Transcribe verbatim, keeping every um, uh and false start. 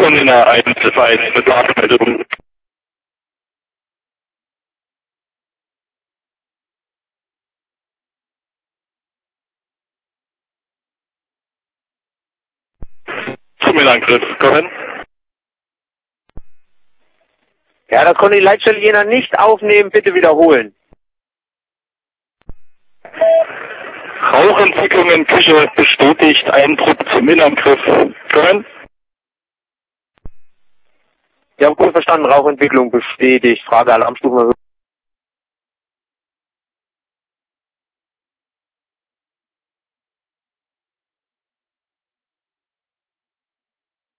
Kundina eins F eins mit Lagemeldung. Tunnelangriff, kommen. Ja, das konnte die Leitstelle Jena nicht aufnehmen, bitte wiederholen. Rauchentwicklung in Küche bestätigt, ein Trupp zum Innenangriff. Kommen. Ja, gut verstanden, Rauchentwicklung bestätigt, Frage Alarmstufe.